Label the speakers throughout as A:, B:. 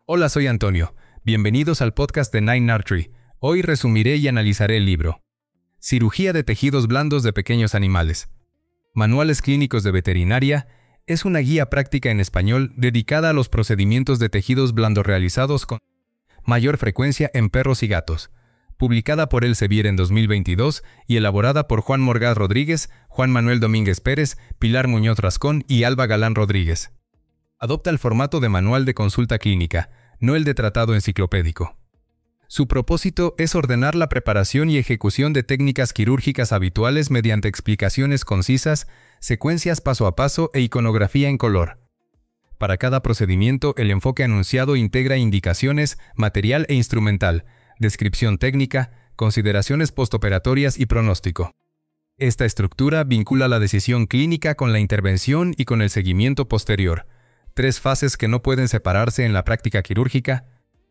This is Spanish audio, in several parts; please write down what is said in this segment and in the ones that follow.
A: Hola, soy Antonio. Bienvenidos al podcast de Nine Artery. Hoy resumiré y analizaré el libro Cirugía de tejidos blandos de pequeños animales. Manuales clínicos de veterinaria es una guía práctica en español dedicada a los procedimientos de tejidos blandos realizados con mayor frecuencia en perros y gatos. Publicada por Elsevier en 2022 y elaborada por Juan Morgaz Rodríguez, Juan Manuel Domínguez Pérez, Pilar Muñoz Rascón y Alba Galán Rodríguez. Adopta el formato de manual de consulta clínica, no el de tratado enciclopédico. Su propósito es ordenar la preparación y ejecución de técnicas quirúrgicas habituales mediante explicaciones concisas, secuencias paso a paso e iconografía en color. Para cada procedimiento, el enfoque anunciado integra indicaciones, material e instrumental, descripción técnica, consideraciones postoperatorias y pronóstico. Esta estructura vincula la decisión clínica con la intervención y con el seguimiento posterior, tres fases que no pueden separarse en la práctica quirúrgica.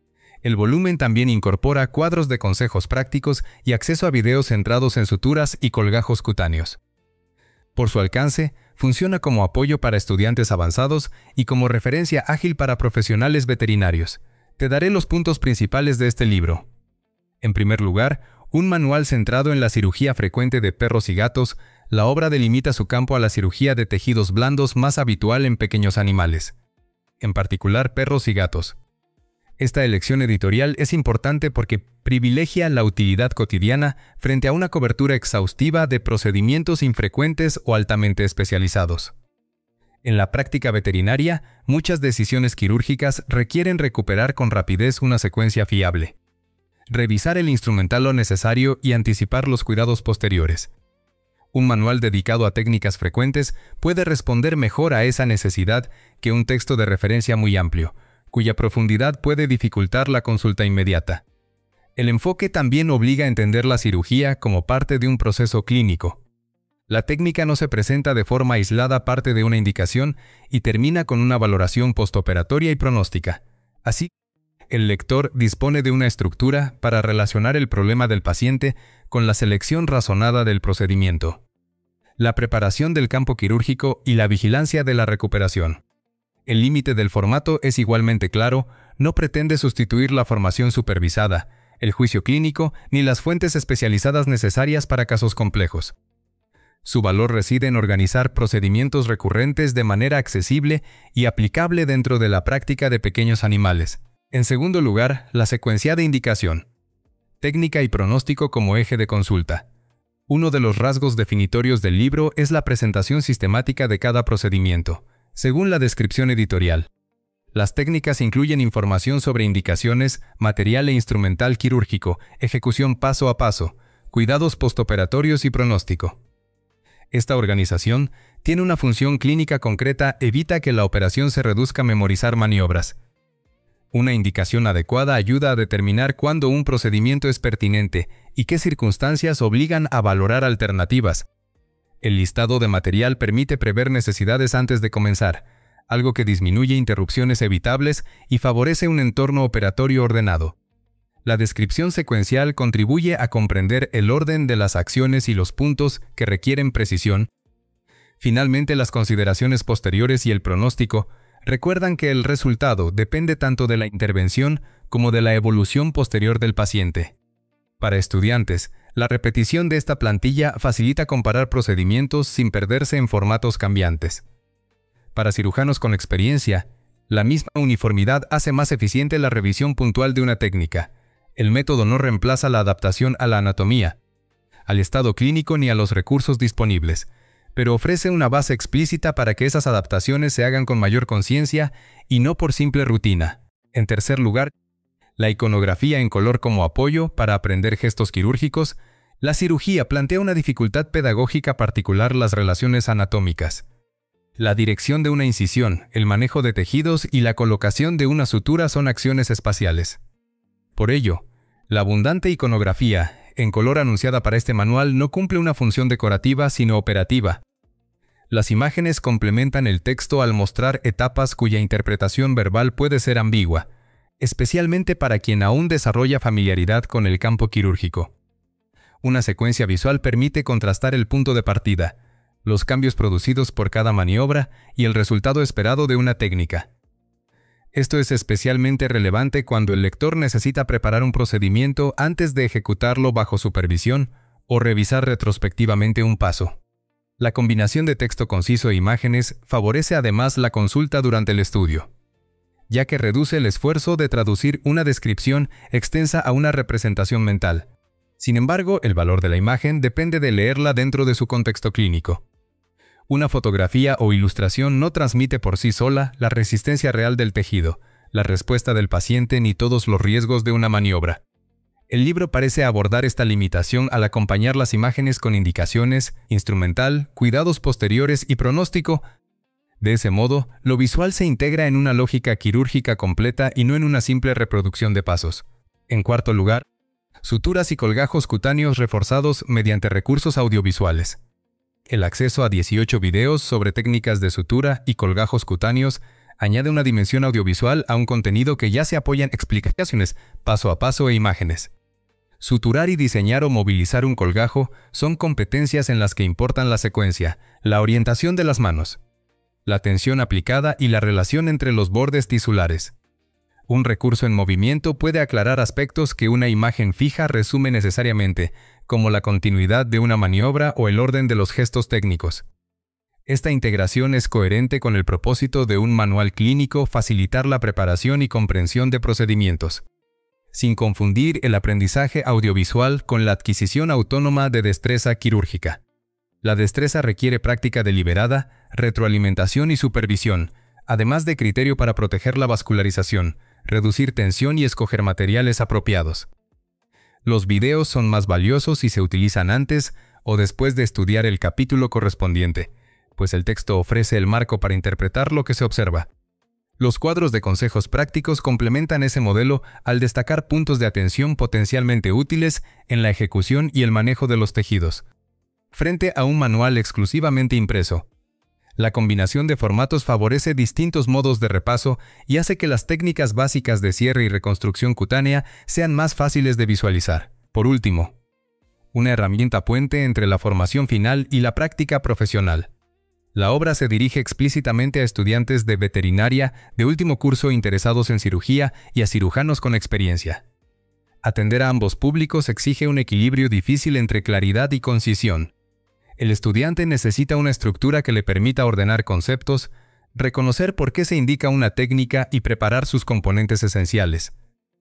A: El volumen también incorpora cuadros de consejos prácticos y acceso a videos centrados en suturas y colgajos cutáneos. Por su alcance, funciona como apoyo para estudiantes avanzados y como referencia ágil para profesionales veterinarios. Te daré los puntos principales de este libro. En primer lugar, un manual centrado en la cirugía frecuente de perros y gatos. La obra delimita su campo a la cirugía de tejidos blandos más habitual en pequeños animales, en particular perros y gatos. Esta elección editorial es importante porque privilegia la utilidad cotidiana frente a una cobertura exhaustiva de procedimientos infrecuentes o altamente especializados. En la práctica veterinaria, muchas decisiones quirúrgicas requieren recuperar con rapidez una secuencia fiable, revisar el instrumental lo necesario y anticipar los cuidados posteriores. Un manual dedicado a técnicas frecuentes puede responder mejor a esa necesidad que un texto de referencia muy amplio, cuya profundidad puede dificultar la consulta inmediata. El enfoque también obliga a entender la cirugía como parte de un proceso clínico. La técnica no se presenta de forma aislada parte de una indicación y termina con una valoración postoperatoria y pronóstica. Así, el lector dispone de una estructura para relacionar el problema del paciente con la selección razonada del procedimiento, la preparación del campo quirúrgico y la vigilancia de la recuperación. El límite del formato es igualmente claro, no pretende sustituir la formación supervisada, el juicio clínico ni las fuentes especializadas necesarias para casos complejos. Su valor reside en organizar procedimientos recurrentes de manera accesible y aplicable dentro de la práctica de pequeños animales. En segundo lugar, la secuenciada indicación. Técnica y pronóstico como eje de consulta. Uno de los rasgos definitorios del libro es la presentación sistemática de cada procedimiento, según la descripción editorial. Las técnicas incluyen información sobre indicaciones, material e instrumental quirúrgico, ejecución paso a paso, cuidados postoperatorios y pronóstico. Esta organización tiene una función clínica concreta, evita que la operación se reduzca a memorizar maniobras. Una indicación adecuada ayuda a determinar cuándo un procedimiento es pertinente y qué circunstancias obligan a valorar alternativas. El listado de material permite prever necesidades antes de comenzar, algo que disminuye interrupciones evitables y favorece un entorno operatorio ordenado. La descripción secuencial contribuye a comprender el orden de las acciones y los puntos que requieren precisión. Finalmente, las consideraciones posteriores y el pronóstico recuerdan que el resultado depende tanto de la intervención como de la evolución posterior del paciente. Para estudiantes, la repetición de esta plantilla facilita comparar procedimientos sin perderse en formatos cambiantes. Para cirujanos con experiencia, la misma uniformidad hace más eficiente la revisión puntual de una técnica. El método no reemplaza la adaptación a la anatomía, al estado clínico ni a los recursos disponibles, pero ofrece una base explícita para que esas adaptaciones se hagan con mayor conciencia y no por simple rutina. En tercer lugar, la iconografía en color como apoyo para aprender gestos quirúrgicos. La cirugía plantea una dificultad pedagógica particular: las relaciones anatómicas. La dirección de una incisión, el manejo de tejidos y la colocación de una sutura son acciones espaciales. Por ello, la abundante iconografía en color anunciada para este manual no cumple una función decorativa sino operativa. Las imágenes complementan el texto al mostrar etapas cuya interpretación verbal puede ser ambigua, especialmente para quien aún desarrolla familiaridad con el campo quirúrgico. Una secuencia visual permite contrastar el punto de partida, los cambios producidos por cada maniobra y el resultado esperado de una técnica. Esto es especialmente relevante cuando el lector necesita preparar un procedimiento antes de ejecutarlo bajo supervisión o revisar retrospectivamente un paso. La combinación de texto conciso e imágenes favorece además la consulta durante el estudio, ya que reduce el esfuerzo de traducir una descripción extensa a una representación mental. Sin embargo, el valor de la imagen depende de leerla dentro de su contexto clínico. Una fotografía o ilustración no transmite por sí sola la resistencia real del tejido, la respuesta del paciente ni todos los riesgos de una maniobra. El libro parece abordar esta limitación al acompañar las imágenes con indicaciones, instrumental, cuidados posteriores y pronóstico. De ese modo, lo visual se integra en una lógica quirúrgica completa y no en una simple reproducción de pasos. En cuarto lugar, suturas y colgajos cutáneos reforzados mediante recursos audiovisuales. El acceso a 18 videos sobre técnicas de sutura y colgajos cutáneos añade una dimensión audiovisual a un contenido que ya se apoya en explicaciones paso a paso e imágenes. Suturar y diseñar o movilizar un colgajo son competencias en las que importan la secuencia, la orientación de las manos, la tensión aplicada y la relación entre los bordes tisulares. Un recurso en movimiento puede aclarar aspectos que una imagen fija resume necesariamente, como la continuidad de una maniobra o el orden de los gestos técnicos. Esta integración es coherente con el propósito de un manual clínico: facilitar la preparación y comprensión de procedimientos, sin confundir el aprendizaje audiovisual con la adquisición autónoma de destreza quirúrgica. La destreza requiere práctica deliberada, retroalimentación y supervisión, además de criterio para proteger la vascularización, reducir tensión y escoger materiales apropiados. Los videos son más valiosos si se utilizan antes o después de estudiar el capítulo correspondiente, pues el texto ofrece el marco para interpretar lo que se observa. Los cuadros de consejos prácticos complementan ese modelo al destacar puntos de atención potencialmente útiles en la ejecución y el manejo de los tejidos, frente a un manual exclusivamente impreso. La combinación de formatos favorece distintos modos de repaso y hace que las técnicas básicas de cierre y reconstrucción cutánea sean más fáciles de visualizar. Por último, una herramienta puente entre la formación final y la práctica profesional. La obra se dirige explícitamente a estudiantes de veterinaria de último curso interesados en cirugía y a cirujanos con experiencia. Atender a ambos públicos exige un equilibrio difícil entre claridad y concisión. El estudiante necesita una estructura que le permita ordenar conceptos, reconocer por qué se indica una técnica y preparar sus componentes esenciales.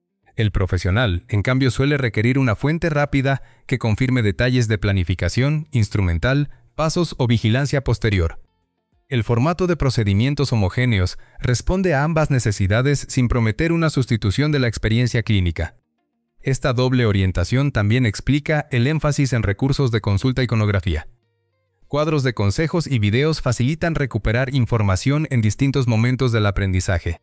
A: El profesional, en cambio, suele requerir una fuente rápida que confirme detalles de planificación, instrumental, pasos o vigilancia posterior. El formato de procedimientos homogéneos responde a ambas necesidades sin prometer una sustitución de la experiencia clínica. Esta doble orientación también explica el énfasis en recursos de consulta e iconografía. Cuadros de consejos y videos facilitan recuperar información en distintos momentos del aprendizaje.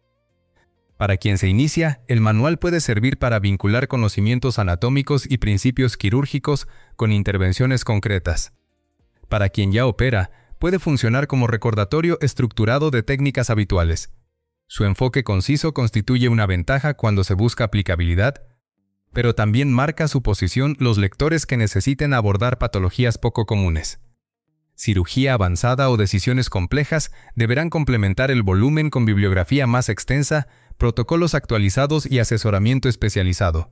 A: Para quien se inicia, el manual puede servir para vincular conocimientos anatómicos y principios quirúrgicos con intervenciones concretas. Para quien ya opera, puede funcionar como recordatorio estructurado de técnicas habituales. Su enfoque conciso constituye una ventaja cuando se busca aplicabilidad, pero también marca su posición los lectores que necesiten abordar patologías poco comunes. Cirugía avanzada o decisiones complejas deberán complementar el volumen con bibliografía más extensa, protocolos actualizados y asesoramiento especializado.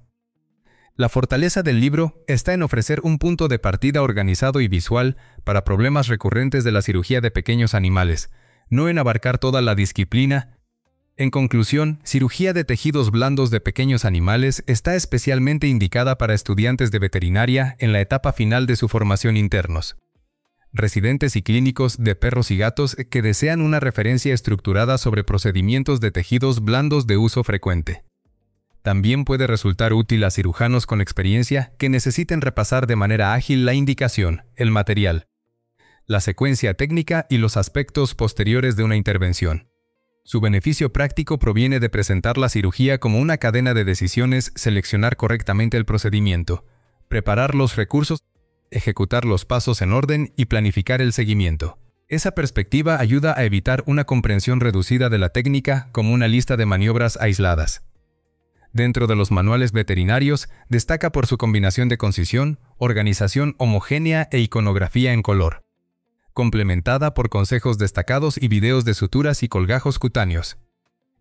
A: La fortaleza del libro está en ofrecer un punto de partida organizado y visual para problemas recurrentes de la cirugía de pequeños animales, no en abarcar toda la disciplina. En conclusión, cirugía de tejidos blandos de pequeños animales está especialmente indicada para estudiantes de veterinaria en la etapa final de su formación internos, residentes y clínicos de perros y gatos que desean una referencia estructurada sobre procedimientos de tejidos blandos de uso frecuente. También puede resultar útil a cirujanos con experiencia que necesiten repasar de manera ágil la indicación, el material, la secuencia técnica y los aspectos posteriores de una intervención. Su beneficio práctico proviene de presentar la cirugía como una cadena de decisiones, seleccionar correctamente el procedimiento, preparar los recursos, ejecutar los pasos en orden y planificar el seguimiento. Esa perspectiva ayuda a evitar una comprensión reducida de la técnica como una lista de maniobras aisladas. Dentro de los manuales veterinarios, destaca por su combinación de concisión, organización homogénea e iconografía en color, complementada por consejos destacados y videos de suturas y colgajos cutáneos.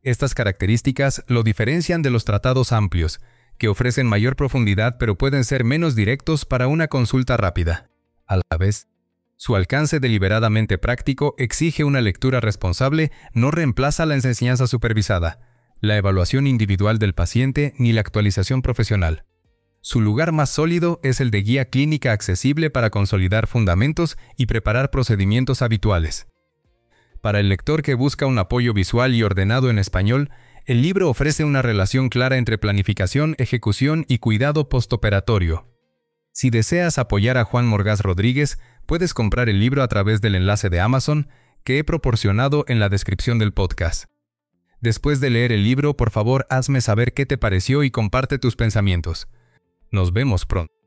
A: Estas características lo diferencian de los tratados amplios, que ofrecen mayor profundidad pero pueden ser menos directos para una consulta rápida. A la vez, su alcance deliberadamente práctico exige una lectura responsable, no reemplaza la enseñanza supervisada, la evaluación individual del paciente ni la actualización profesional. Su lugar más sólido es el de guía clínica accesible para consolidar fundamentos y preparar procedimientos habituales. Para el lector que busca un apoyo visual y ordenado en español, el libro ofrece una relación clara entre planificación, ejecución y cuidado postoperatorio. Si deseas apoyar a Juan Morgás Rodríguez, puedes comprar el libro a través del enlace de Amazon que he proporcionado en la descripción del podcast. Después de leer el libro, por favor, hazme saber qué te pareció y comparte tus pensamientos. Nos vemos pronto.